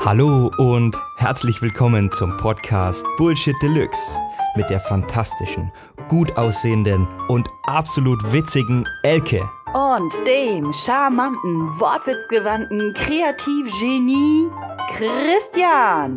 Hallo und herzlich willkommen zum Podcast Bullshit Deluxe mit der fantastischen, gut aussehenden und absolut witzigen Elke. Und dem charmanten, wortwitzgewandten Kreativgenie Christian.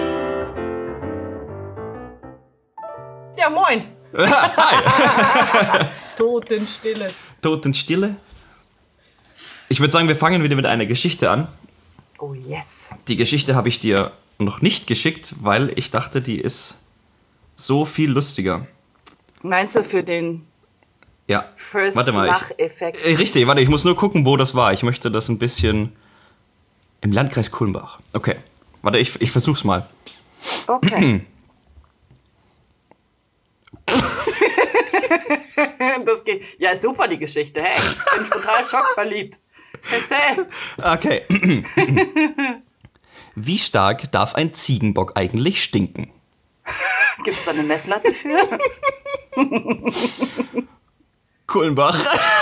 Ja, moin. Hi. Totenstille. Totenstille? Ich würde sagen, wir fangen wieder mit einer Geschichte an. Oh yes. Die Geschichte habe ich dir noch nicht geschickt, weil ich dachte, die ist so viel lustiger. Meinst du für den First Lach-Effekt? Richtig, warte, ich muss nur gucken, wo das war. Ich möchte das ein bisschen im Landkreis Kulmbach. Okay, warte, ich versuch's mal. Okay. Das geht. Ja, ist super, die Geschichte. Hey, ich bin total schockverliebt. Erzähl. Okay. Wie stark darf ein Ziegenbock eigentlich stinken? Gibt's da eine Messlatte für? Kulmbach.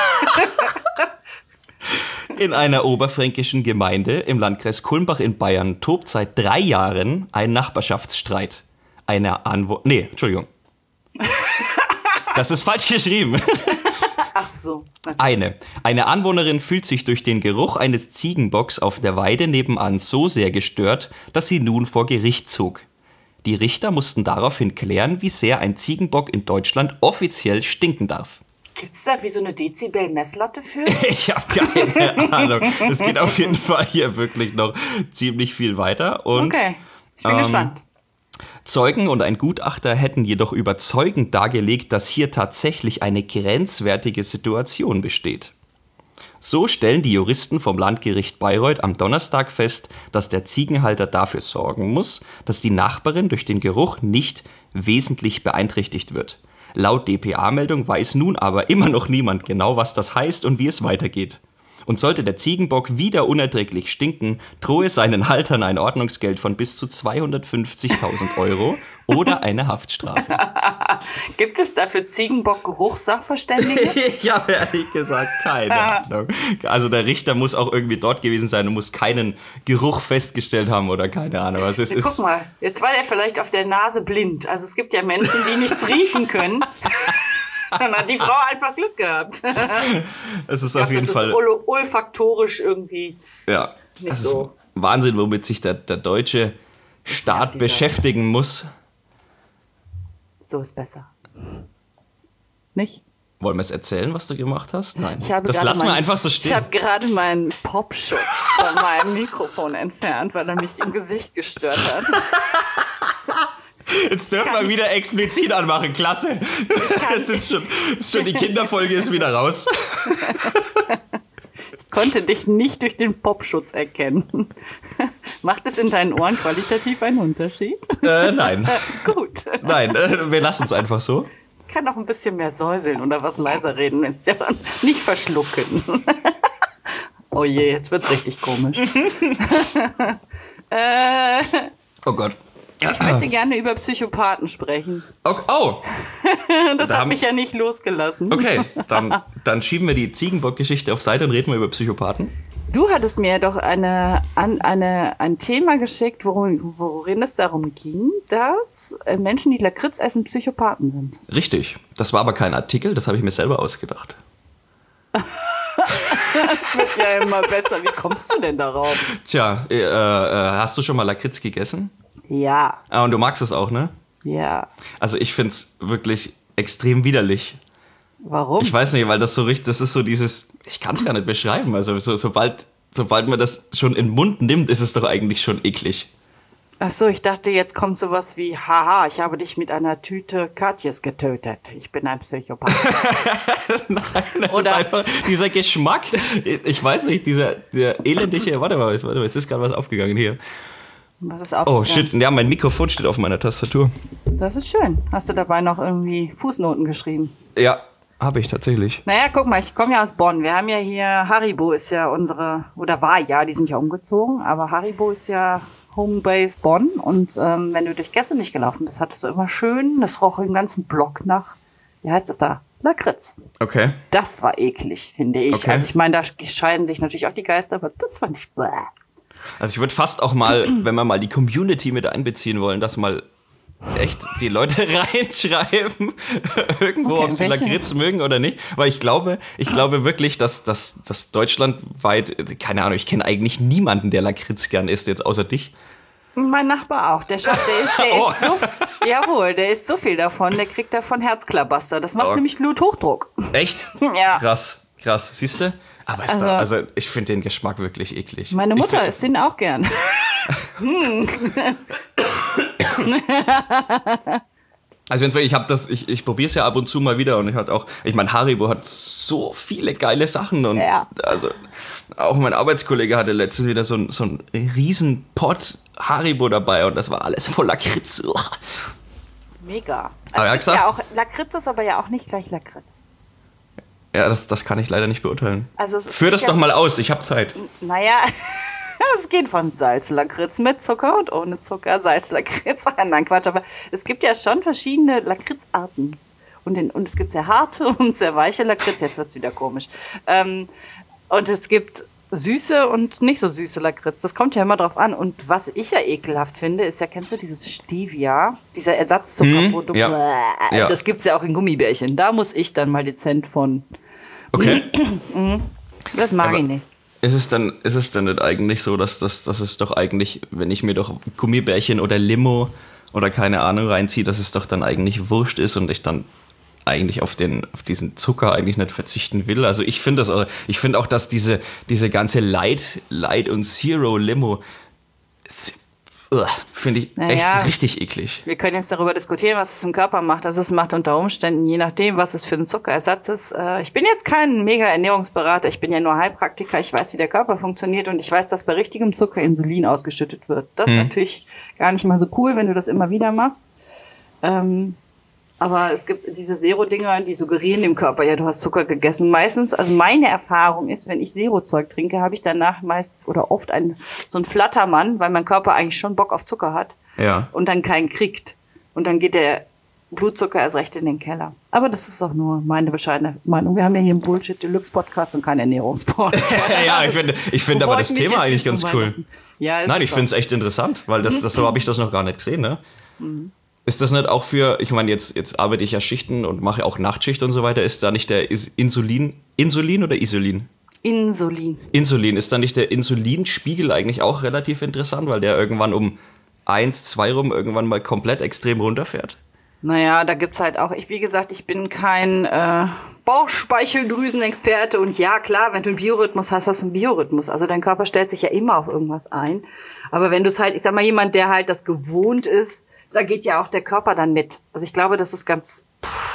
In einer oberfränkischen Gemeinde im Landkreis Kulmbach in Bayern tobt seit 3 Jahren ein Nachbarschaftsstreit. Entschuldigung. Das ist falsch geschrieben. Ach so. Okay. Eine Anwohnerin fühlt sich durch den Geruch eines Ziegenbocks auf der Weide nebenan so sehr gestört, dass sie nun vor Gericht zog. Die Richter mussten daraufhin klären, wie sehr ein Ziegenbock in Deutschland offiziell stinken darf. Gibt's da wie so eine Dezibel-Messlatte für? Ich habe keine Ahnung. Es geht auf jeden Fall hier wirklich noch ziemlich viel weiter. Und, okay, ich bin gespannt. Zeugen und ein Gutachter hätten jedoch überzeugend dargelegt, dass hier tatsächlich eine grenzwertige Situation besteht. So stellen die Juristen vom Landgericht Bayreuth am Donnerstag fest, dass der Ziegenhalter dafür sorgen muss, dass die Nachbarin durch den Geruch nicht wesentlich beeinträchtigt wird. Laut dpa-Meldung weiß nun aber immer noch niemand genau, was das heißt und wie es weitergeht. Und sollte der Ziegenbock wieder unerträglich stinken, drohe seinen Haltern ein Ordnungsgeld von bis zu 250.000 Euro oder eine Haftstrafe. Gibt es dafür Ziegenbock-Geruchssachverständige? Ich habe ehrlich gesagt keine Ahnung. Also der Richter muss auch irgendwie dort gewesen sein und muss keinen Geruch festgestellt haben oder keine Ahnung. Also Guck mal, jetzt war der vielleicht auf der Nase blind. Also es gibt ja Menschen, die nichts riechen können. Dann hat die Frau einfach Glück gehabt. Es ist auf jeden Fall. Das ist olfaktorisch irgendwie. Ja, nicht das so. ist Wahnsinn, womit sich der deutsche Staat beschäftigen muss. So ist besser. Nicht? Wollen wir es erzählen, was du gemacht hast? Nein. Das lassen wir einfach so stehen. Ich habe gerade meinen Popschutz von meinem Mikrofon entfernt, weil er mich im Gesicht gestört hat. Jetzt dürfen wir wieder explizit anmachen. Klasse. Das ist schon die Kinderfolge ist wieder raus. Ich konnte dich nicht durch den Popschutz erkennen. Macht es in deinen Ohren qualitativ einen Unterschied? Nein. Gut. Nein, wir lassen es einfach so. Ich kann noch ein bisschen mehr säuseln oder was leiser reden, wenn es ja nicht verschlucken. Oh je, jetzt wird's richtig komisch. Oh Gott. Ich möchte gerne über Psychopathen sprechen. Okay. Oh! Das hat mich ja nicht losgelassen. Okay, dann schieben wir die Ziegenbock-Geschichte auf Seite und reden wir über Psychopathen. Du hattest mir doch ein Thema geschickt, worin es darum ging, dass Menschen, die Lakritz essen, Psychopathen sind. Richtig. Das war aber kein Artikel, das habe ich mir selber ausgedacht. Das wird ja immer besser. Wie kommst du denn darauf? Tja, hast du schon mal Lakritz gegessen? Ja. Ah, und du magst es auch, ne? Ja. Also ich finde es wirklich extrem widerlich. Warum? Ich weiß nicht, weil das so richtig, das ist so dieses, ich kann es gar nicht beschreiben. Also sobald man das schon in den Mund nimmt, ist es doch eigentlich schon eklig. Ach so, ich dachte, jetzt kommt sowas wie, haha, ich habe dich mit einer Tüte Katjes getötet. Ich bin ein Psychopath. Nein, das ist einfach dieser Geschmack. Ich weiß nicht, der elendige, warte mal, es ist gerade was aufgegangen hier. Was ist aufgegangen? Oh shit, ja, mein Mikrofon steht auf meiner Tastatur. Das ist schön. Hast du dabei noch irgendwie Fußnoten geschrieben? Ja, habe ich tatsächlich. Naja, guck mal, ich komme ja aus Bonn. Wir haben ja hier, Haribo ist ja die sind ja umgezogen, aber Haribo ist ja Homebase Bonn. Und wenn du durch Gäste nicht gelaufen bist, hattest du immer schön, das roch im ganzen Block nach, wie heißt das da? Lakritz. Okay. Das war eklig, finde ich. Okay. Also ich meine, da scheiden sich natürlich auch die Geister, aber das fand ich bläh. Also ich würde fast auch mal, wenn wir mal die Community mit einbeziehen wollen, dass mal echt die Leute reinschreiben, irgendwo, Okay, ob sie welche? Lakritz mögen oder nicht. Weil ich glaube wirklich, dass deutschlandweit, keine Ahnung, ich kenne eigentlich niemanden, der Lakritz gern isst, jetzt außer dich. Mein Nachbar auch. Der isst so, jawohl, der isst so viel davon, der kriegt davon Herzklabaster. Das macht Oh. nämlich Bluthochdruck. Echt? Ja. Krass, siehst du? Aber also ich finde den Geschmack wirklich eklig. Meine Ich Mutter find- isst den auch gern. Also ich probiere es ja ab und zu mal wieder und ich meine, Haribo hat so viele geile Sachen und Ja. also auch mein Arbeitskollege hatte letztens wieder so ein riesen Pot Haribo dabei und das war alles voller Lakritz. Uah. Mega. Aber er hat Es gibt gesagt- ja auch, Lakritz ist aber ja auch nicht gleich Lakritz. Ja, das kann ich leider nicht beurteilen. Also Führ das doch mal aus, ich habe Zeit. Naja, es geht von Salzlakritz mit Zucker und ohne Zucker, Salzlakritz. Nein, Quatsch, aber es gibt ja schon verschiedene Lakritzarten. Und es gibt sehr harte und sehr weiche Lakritz. Jetzt wird's wieder komisch. Und es gibt süße und nicht so süße Lakritz. Das kommt ja immer drauf an. Und was ich ja ekelhaft finde, ist ja, kennst du dieses Stevia? Dieser Ersatzzuckerprodukt. ja. Bäh, Ja. Das gibt's ja auch in Gummibärchen. Da muss ich dann mal dezent von. Okay. Das mag Aber- ich nicht. Ist es dann nicht eigentlich so, dass es doch eigentlich, wenn ich mir doch Gummibärchen oder Limo oder keine Ahnung reinziehe, dass es doch dann eigentlich wurscht ist und ich dann eigentlich auf diesen Zucker eigentlich nicht verzichten will. Also ich finde auch, dass diese ganze Light und Zero Limo finde ich Naja. echt richtig eklig. Wir können jetzt darüber diskutieren, was es im Körper macht. Also es macht unter Umständen, je nachdem, was es für ein Zuckerersatz ist. Ich bin jetzt kein mega Ernährungsberater, ich bin ja nur Heilpraktiker. Ich weiß, wie der Körper funktioniert und ich weiß, dass bei richtigem Zucker Insulin ausgeschüttet wird. Das ist natürlich gar nicht mal so cool, wenn du das immer wieder machst. Aber es gibt diese Zero-Dinger, die suggerieren dem Körper, ja, du hast Zucker gegessen. Meistens, also meine Erfahrung ist, wenn ich Zero-Zeug trinke, habe ich danach meist oder oft so einen Flattermann, weil mein Körper eigentlich schon Bock auf Zucker hat. Ja. Und dann keinen kriegt. Und dann geht der Blutzucker erst recht in den Keller. Aber das ist auch nur meine bescheidene Meinung. Wir haben ja hier einen Bullshit-Deluxe-Podcast und keinen Ernährungspodcast. Ja, ich finde aber Bevor das ich mich Thema jetzt eigentlich nicht ganz so cool. weit lassen. Ja, ist Nein, es ich auch. finde es echt interessant, weil so habe ich das noch gar nicht gesehen, ne? Ist das nicht auch ich meine, jetzt arbeite ich ja Schichten und mache auch Nachtschicht und so weiter, ist da nicht der Insulin oder Isolin? Insulin. Insulin, ist da nicht der Insulinspiegel eigentlich auch relativ interessant, weil der irgendwann um 1, 2 rum irgendwann mal komplett extrem runterfährt? Naja, da gibt's halt auch, wie gesagt, ich bin kein Bauchspeicheldrüsenexperte und ja, klar, wenn du einen Biorhythmus hast, hast du einen Biorhythmus. Also dein Körper stellt sich ja immer auf irgendwas ein. Aber wenn du es halt, ich sag mal, jemand, der halt das gewohnt ist, da geht ja auch der Körper dann mit. Also ich glaube, das ist ganz,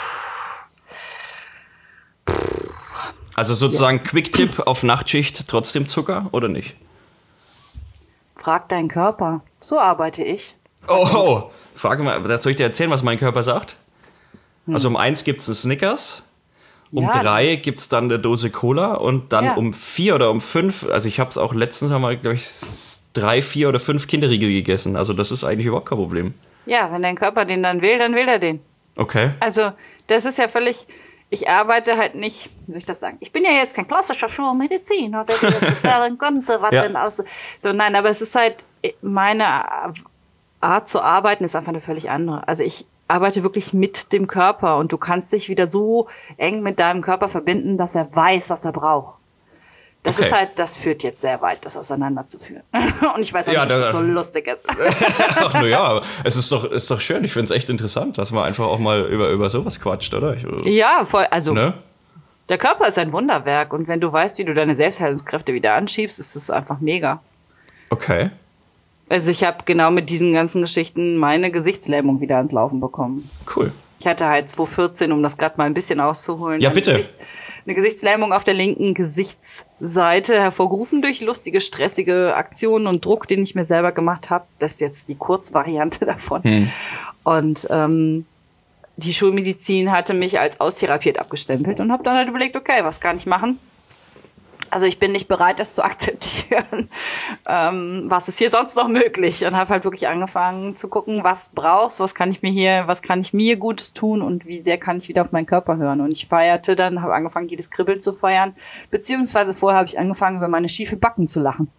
Also sozusagen Quick-Tipp auf Nachtschicht, trotzdem Zucker oder nicht? frag deinen Körper. So arbeite ich. Oh, frag mal, soll ich dir erzählen, was mein Körper sagt? Also um 1 gibt's einen Snickers, um Ja. 3 gibt's dann eine Dose Cola und dann Ja. um 4 oder um 5, also ich habe es auch letztens einmal, glaube ich, 3, 4 oder 5 Kinderriegel gegessen. Also das ist eigentlich überhaupt kein Problem. Ja, wenn dein Körper den dann will er den. Okay. Also, das ist ja völlig, ich arbeite halt nicht, wie soll ich das sagen? Ich bin ja jetzt kein klassischer Schulmediziner, der dir jetzt erzählen könnte, was Ja. denn alles so, nein, aber es ist halt, meine Art zu arbeiten ist einfach eine völlig andere. Also ich arbeite wirklich mit dem Körper und du kannst dich wieder so eng mit deinem Körper verbinden, dass er weiß, was er braucht. Das Okay. ist halt, das führt jetzt sehr weit, das auseinanderzuführen. Und ich weiß auch Ja, nicht, ob das da- so lustig ist. Ach, naja, aber es ist doch schön. Ich finde es echt interessant, dass man einfach auch mal über sowas quatscht, oder? Ja, voll, also Ne? der Körper ist ein Wunderwerk und wenn du weißt, wie du deine Selbstheilungskräfte wieder anschiebst, ist das einfach mega. Okay. Also ich habe genau mit diesen ganzen Geschichten meine Gesichtslähmung wieder ans Laufen bekommen. Cool. Ich hatte halt 2014, um das gerade mal ein bisschen auszuholen, Ja, bitte. eine Gesichtslähmung auf der linken Gesichtsseite, hervorgerufen durch lustige, stressige Aktionen und Druck, den ich mir selber gemacht habe. Das ist jetzt die Kurzvariante davon. Und die Schulmedizin hatte mich als austherapiert abgestempelt und habe dann halt überlegt, okay, was kann ich machen? Also ich bin nicht bereit, das zu akzeptieren. Was ist hier sonst noch möglich? Und habe halt wirklich angefangen zu gucken, was brauchst, was kann ich mir Gutes tun und wie sehr kann ich wieder auf meinen Körper hören. Und ich feierte dann, habe angefangen, jedes Kribbeln zu feiern. Beziehungsweise vorher habe ich angefangen, über meine schiefe Backen zu lachen.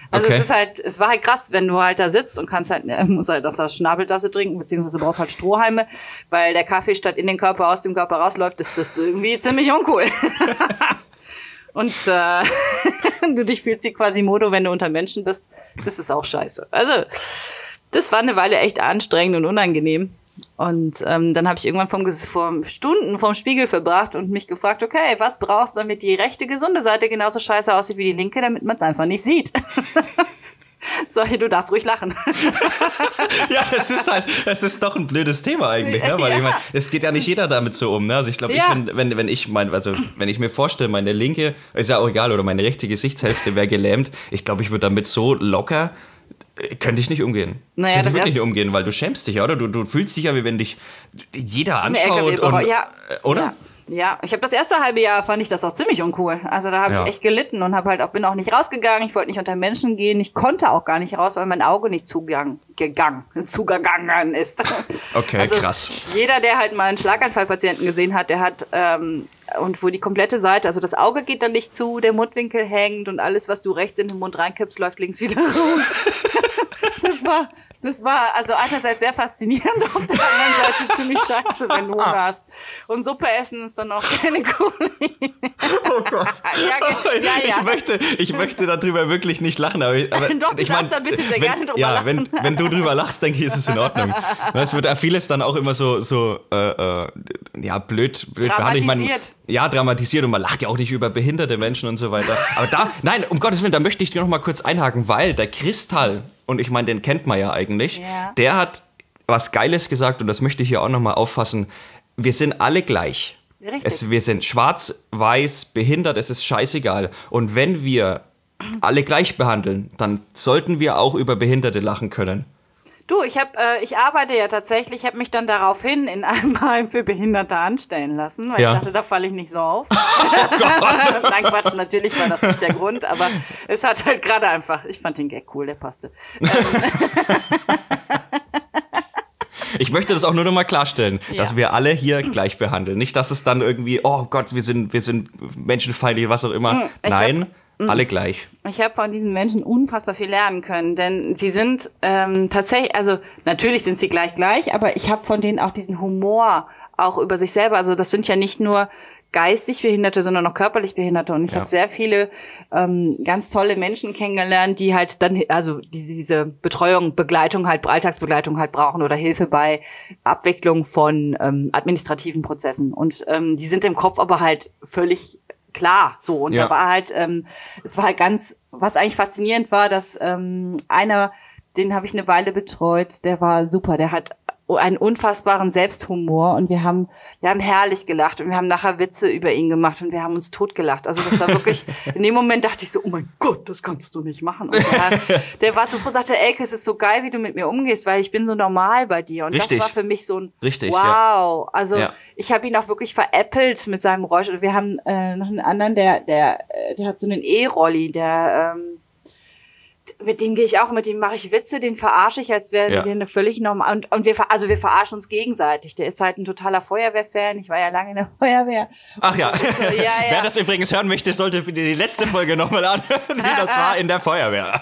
Also Okay. es war halt krass, wenn du halt da sitzt und kannst halt, musst halt aus der Schnabeltasse trinken, beziehungsweise brauchst halt Strohhalme, weil der Kaffee statt in den Körper aus dem Körper rausläuft, ist das irgendwie ziemlich uncool. Und du dich fühlst wie Quasimodo, wenn du unter Menschen bist. Das ist auch scheiße. Also, das war eine Weile echt anstrengend und unangenehm. Und dann habe ich irgendwann Stunden vorm Spiegel verbracht und mich gefragt, okay, was brauchst du, damit die rechte, gesunde Seite genauso scheiße aussieht wie die linke, damit man es einfach nicht sieht. So, du darfst ruhig lachen. Ja, es ist doch ein blödes Thema eigentlich, ne? Weil ich meine, es geht ja nicht jeder damit so um, ne? Also ich glaube, Ja. wenn ich mir vorstelle, meine linke, ist ja auch egal, oder meine rechte Gesichtshälfte wäre gelähmt, ich glaube, ich würde damit so locker, könnte ich nicht umgehen. Naja, könnte das ich wirklich erst- nicht umgehen, weil du schämst dich, oder? Du fühlst dich ja, wie wenn dich jeder Eine anschaut LKW-Bauer, und, ja. oder? Ja, ich habe das erste halbe Jahr, fand ich das auch ziemlich uncool. Also da habe Ja. ich echt gelitten und bin auch nicht rausgegangen. Ich wollte nicht unter Menschen gehen. Ich konnte auch gar nicht raus, weil mein Auge nicht zugegangen ist. Okay, also, krass. Jeder, der halt mal einen Schlaganfallpatienten gesehen hat, der hat und wo die komplette Seite, also das Auge geht dann nicht zu, der Mundwinkel hängt und alles, was du rechts in den Mund reinkippst, läuft links wieder raus. Das war also einerseits sehr faszinierend, auf der anderen Seite ziemlich scheiße, wenn du Hunger hast. Und Suppe essen ist dann auch keine coole Idee. Oh Gott. Ja. Ich möchte darüber wirklich nicht lachen, aber Doch, du ich mein, darfst da bitte sehr gerne drüber lachen. Wenn du drüber lachst, denke ich, ist es in Ordnung. Es wird ja vieles dann auch immer so blöd behandelt. Ich meine, Dramatisiert. ja, dramatisiert und man lacht ja auch nicht über behinderte Menschen und so weiter. Aber nein, um Gottes Willen, da möchte ich noch mal kurz einhaken, weil der Kristall, und ich meine, den kennt man ja eigentlich, Ja. der hat was Geiles gesagt und das möchte ich hier auch noch mal auffassen. Wir sind alle gleich. Richtig. Wir sind schwarz, weiß, behindert, es ist scheißegal. Und wenn wir alle gleich behandeln, dann sollten wir auch über Behinderte lachen können. Du, ich arbeite ja tatsächlich, ich habe mich dann daraufhin in einem Heim für Behinderte anstellen lassen, weil Ja. ich dachte, da falle ich nicht so auf. Oh Gott. Nein, Quatsch, natürlich war das nicht der Grund, aber es hat halt gerade einfach, ich fand den Gag cool, der passte. Ich möchte das auch nur noch mal klarstellen, Ja. dass wir alle hier gleich behandeln. Nicht, dass es dann irgendwie, oh Gott, wir sind menschenfeindlich, was auch immer. Nein, alle gleich. Ich habe von diesen Menschen unfassbar viel lernen können, denn sie sind tatsächlich, also natürlich sind sie gleich, aber ich habe von denen auch diesen Humor auch über sich selber. Also das sind ja nicht nur geistig Behinderte, sondern auch körperlich Behinderte. Und ich habe sehr viele ganz tolle Menschen kennengelernt, die halt dann, also diese Begleitung halt, Alltagsbegleitung halt brauchen oder Hilfe bei Abwicklung von administrativen Prozessen. Und die sind im Kopf aber halt völlig klar, so. Und Ja. da war halt, es war halt ganz, was eigentlich faszinierend war, dass einer, den habe ich eine Weile betreut, der war super, der hat einen unfassbaren Selbsthumor und wir haben herrlich gelacht und wir haben nachher Witze über ihn gemacht und wir haben uns totgelacht. Also das war wirklich, in dem Moment dachte ich so, oh mein Gott, das kannst du nicht machen. Und der war so froh, sagte, Elke, es ist so geil, wie du mit mir umgehst, weil ich bin so normal bei dir. Und Richtig. das war für mich so ein Richtig, wow. ja. Also Ja. ich habe ihn auch wirklich veräppelt mit seinem Geräusch. Und wir haben noch einen anderen, der hat so einen E-Rolli, mit dem gehe ich auch, mit dem mache ich Witze, den verarsche ich, als wären Ja. wir eine völlig normal. Und wir verarschen uns gegenseitig. Der ist halt ein totaler Feuerwehrfan. Ich war ja lange in der Feuerwehr. Ach ja. Ja. Wer das übrigens hören möchte, sollte die letzte Folge nochmal anhören, wie das war in der Feuerwehr.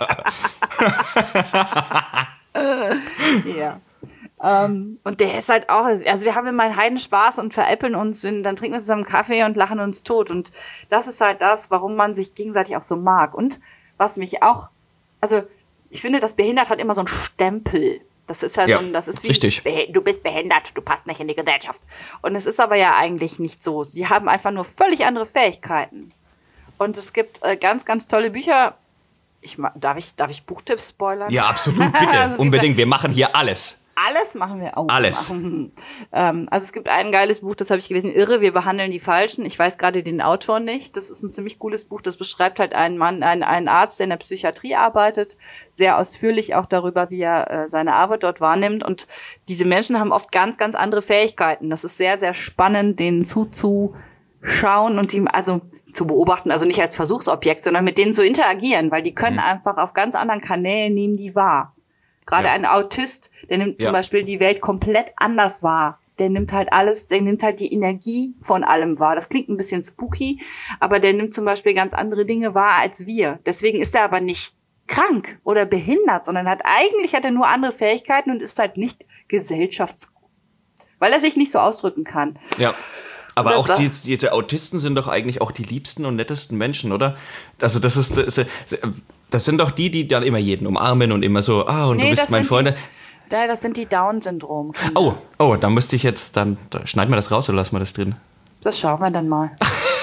Ja. Und der ist halt auch, also wir haben immer einen Heidenspaß und veräppeln uns, dann trinken wir zusammen Kaffee und lachen uns tot. Und das ist halt das, warum man sich gegenseitig auch so mag. Und was mich auch, also ich finde, das behindert hat immer so einen Stempel. Das ist halt Ja, so ein, das ist wie, richtig. Du bist behindert, du passt nicht in die Gesellschaft. Und es ist aber ja eigentlich nicht so. Sie haben einfach nur völlig andere Fähigkeiten. Und es gibt ganz, ganz tolle Bücher. Darf ich Buchtipps spoilern? Ja, absolut, bitte. Also, Unbedingt. Wir machen hier alles. Alles machen wir auch. Alles. Also es gibt ein geiles Buch, das habe ich gelesen, Irre, wir behandeln die Falschen. Ich weiß gerade den Autor nicht. Das ist ein ziemlich cooles Buch, das beschreibt halt einen Mann, einen Arzt, der in der Psychiatrie arbeitet, sehr ausführlich auch darüber, wie er seine Arbeit dort wahrnimmt. Und diese Menschen haben oft ganz, ganz andere Fähigkeiten. Das ist sehr, sehr spannend, denen zuzuschauen und ihm also zu beobachten, also nicht als Versuchsobjekt, sondern mit denen zu interagieren, weil die können einfach auf ganz anderen Kanälen nehmen die wahr. Gerade Ja. ein Autist, der nimmt zum Ja. Beispiel die Welt komplett anders wahr. Der nimmt halt alles, der nimmt halt die Energie von allem wahr. Das klingt ein bisschen spooky, aber der nimmt zum Beispiel ganz andere Dinge wahr als wir. Deswegen ist er aber nicht krank oder behindert, sondern eigentlich hat er nur andere Fähigkeiten und ist halt nicht weil er sich nicht so ausdrücken kann. Ja. Aber Das auch diese Autisten sind doch eigentlich auch die liebsten und nettesten Menschen, oder? Also das sind doch die dann immer jeden umarmen und immer so, und du bist mein Freund. Das sind die Down-Syndrom. Oh, da müsste ich jetzt dann, schneiden wir das raus oder lassen wir das drin? Das schauen wir dann mal.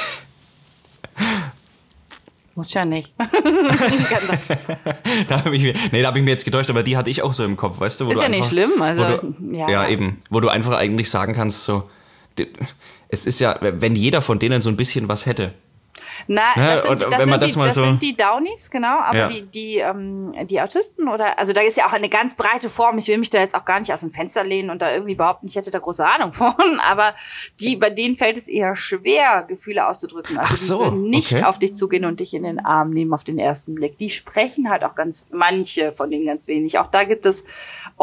Muss ja nicht. Da habe ich mir jetzt getäuscht, aber die hatte ich auch so im Kopf, weißt du? Ist ja nicht schlimm. Also, ja, eben. Wo du einfach eigentlich sagen kannst, so, es ist ja, wenn jeder von denen so ein bisschen was hätte. Das so sind die Downies, genau, aber die Autisten also da ist ja auch eine ganz breite Form. Ich will mich da jetzt auch gar nicht aus dem Fenster lehnen und da irgendwie behaupten, ich hätte da große Ahnung von, aber bei denen fällt es eher schwer, Gefühle auszudrücken. Also die würden nicht auf dich zugehen und dich in den Arm nehmen auf den ersten Blick. Die sprechen halt auch manche von denen ganz wenig. Auch da gibt es,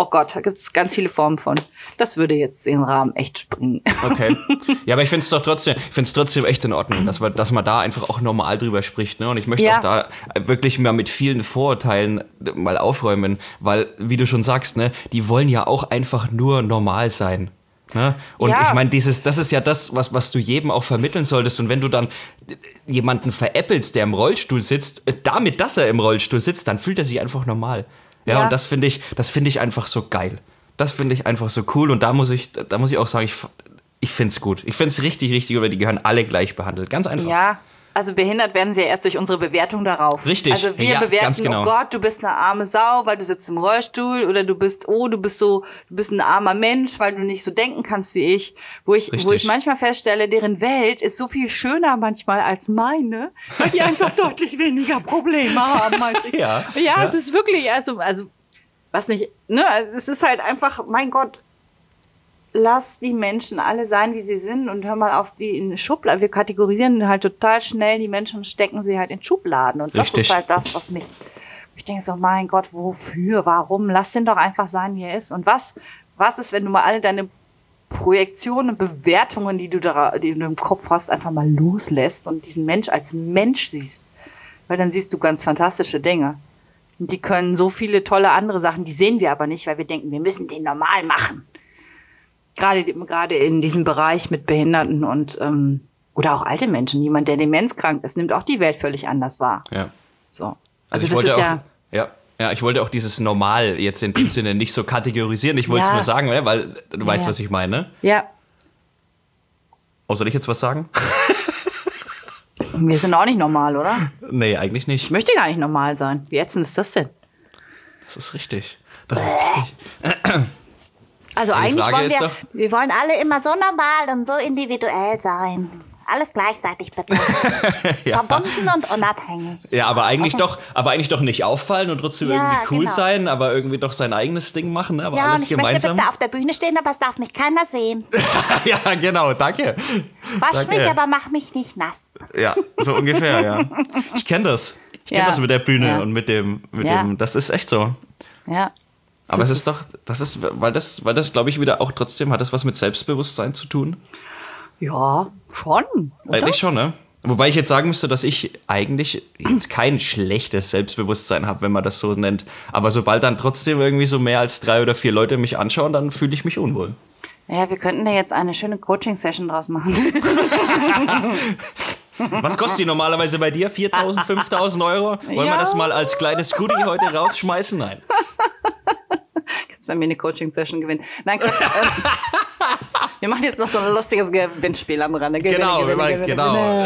ganz viele Formen von. Das würde jetzt den Rahmen echt springen. Okay. Ja, aber ich finde es trotzdem echt in Ordnung, dass man da einfach auch normal drüber spricht, ne? Und ich möchte auch da wirklich mal mit vielen Vorurteilen mal aufräumen, weil, wie du schon sagst, ne, die wollen ja auch einfach nur normal sein. Ne? Und ich meine, das ist ja das, was du jedem auch vermitteln solltest. Und wenn du dann jemanden veräppelst, der im Rollstuhl sitzt, damit, dass er im Rollstuhl sitzt, dann fühlt er sich einfach normal. Ja. Und das finde ich einfach so geil. Das finde ich einfach so cool. Und da muss ich auch sagen, ich finde es gut. Ich finde es richtig, richtig gut, weil die gehören alle gleich behandelt. Ganz einfach. Ja. Also behindert werden sie ja erst durch unsere Bewertung darauf. Richtig. Also wir bewerten, oh Gott, du bist eine arme Sau, weil du sitzt im Rollstuhl, oder du bist ein armer Mensch, weil du nicht so denken kannst wie ich. Wo ich manchmal feststelle, deren Welt ist so viel schöner manchmal als meine, weil die einfach deutlich weniger Probleme haben als ich. Ja, es ist wirklich, also was nicht, ne, es ist halt einfach, mein Gott, lass die Menschen alle sein, wie sie sind, und hör mal auf die in Schubladen. Wir kategorisieren halt total schnell die Menschen und stecken sie halt in Schubladen. Und das ist halt das, ich denke so, mein Gott, wofür, warum? Lass den doch einfach sein, wie er ist. Und was ist, wenn du mal alle deine Projektionen und Bewertungen, die du im Kopf hast, einfach mal loslässt und diesen Mensch als Mensch siehst? Weil dann siehst du ganz fantastische Dinge. Und die können so viele tolle andere Sachen, die sehen wir aber nicht, weil wir denken, wir müssen den normal machen. Gerade in diesem Bereich mit Behinderten und oder auch alte Menschen. Jemand, der demenzkrank ist, nimmt auch die Welt völlig anders wahr. Ja. So. Also das ist ich wollte auch dieses Normal jetzt in dem Sinne nicht so kategorisieren. Ich wollte es nur sagen, weil du weißt, was ich meine. Ja. Oh, soll ich jetzt was sagen? Wir sind auch nicht normal, oder? Nee, eigentlich nicht. Ich möchte gar nicht normal sein. Wie ätzend ist das denn? Das ist richtig. Also eigentlich wollen wir wollen alle immer so normal und so individuell sein. Alles gleichzeitig bitte. Verbunden und unabhängig. Ja, aber eigentlich doch nicht auffallen und trotzdem irgendwie cool sein, aber irgendwie doch sein eigenes Ding machen, ne? Aber alles und ich gemeinsam. möchte bitte auf der Bühne stehen, aber es darf mich keiner sehen. Ja, genau, danke. Wasch mich, aber mach mich nicht nass. Ja, so ungefähr, ja. Ich kenne das. Ich kenne das mit der Bühne und mit dem, das ist echt so. Ja. Aber weil das, glaube ich, wieder auch trotzdem, hat das was mit Selbstbewusstsein zu tun? Ja, schon. Oder? Eigentlich schon, ne? Wobei ich jetzt sagen müsste, dass ich eigentlich jetzt kein schlechtes Selbstbewusstsein habe, wenn man das so nennt. Aber sobald dann trotzdem irgendwie so mehr als 3 oder 4 Leute mich anschauen, dann fühle ich mich unwohl. Ja, wir könnten da jetzt eine schöne Coaching-Session draus machen. Was kostet die normalerweise bei dir? 4.000, 5.000 Euro? Wollen wir das mal als kleines Goodie heute rausschmeißen? Nein. Kannst bei mir eine Coaching-Session gewinnen. Nein, Quatsch. Wir machen jetzt noch so ein lustiges Gewinnspiel am Rande. Gewinne.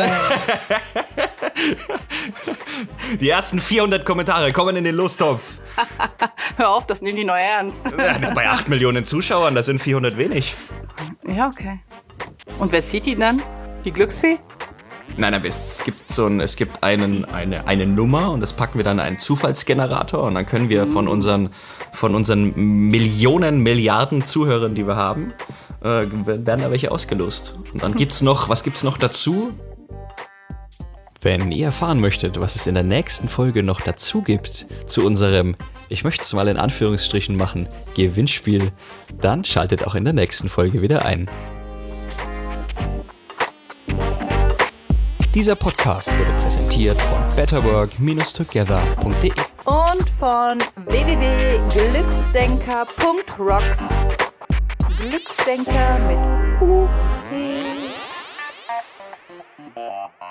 Die ersten 400 Kommentare kommen in den Lostopf. Hör auf, das nehmen die neu ernst. Bei 8 Millionen Zuschauern, das sind 400 wenig. Ja, okay. Und wer zieht die dann? Die Glücksfee? Nein, aber es gibt eine Nummer und das packen wir dann in einen Zufallsgenerator und dann können wir von unseren Millionen, Milliarden Zuhörern, die wir haben, werden da welche ausgelost. Und dann was gibt's noch dazu? Wenn ihr erfahren möchtet, was es in der nächsten Folge noch dazu gibt, zu unserem, ich möchte es mal in Anführungsstrichen machen, Gewinnspiel, dann schaltet auch in der nächsten Folge wieder ein. Dieser Podcast wurde präsentiert von betterwork-together.de. Und von www.glücksdenker.rocks. Glücksdenker mit U.